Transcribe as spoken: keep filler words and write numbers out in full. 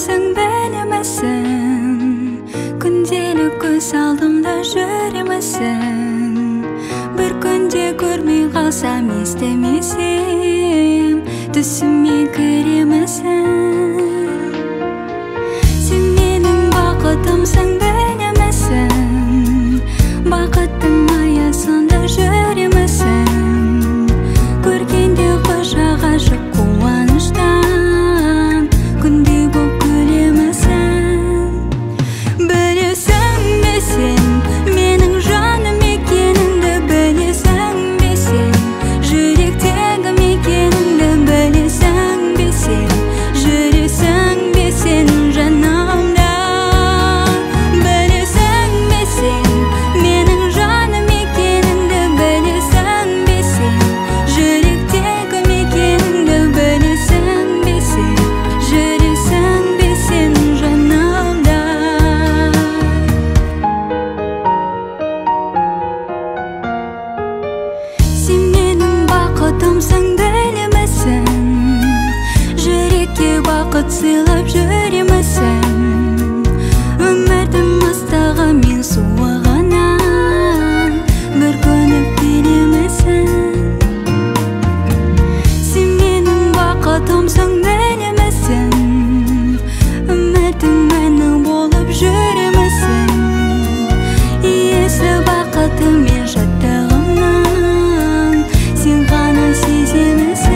бақытымсың білемісің, күнделік көз алдымда жүремісің. Бір күнде көрмей қалсам, естімесем, түсіме кіремісің. Сен менің бақытымсың білемісің, бақыттың аясында жүремісің. Көргенде құшақ ашып қуаныштан күндей боп күлемісің. Білесің бе сен менің жаным екеніңді, білесің бе сен жүректегі мекеніңді, білесің бе сен жүресің бе сен жанымда. Білесің бе сен менің жаным екеніңді, білесің бе сен жүректегі мекеніңді, білесің бе сен жүресің бе сен жанымда. Сен менің бақытымсың білемісің, жүрекке бақыт сыйлап жүремісің. Өмірдің ыстығы мен суығынан бір көніп келемісің. Сен менің бақытымсың білемісің, өмірдің мәні болып жүремісің. Иесі бақыты мен шаттығымнан сен ғана сеземісің.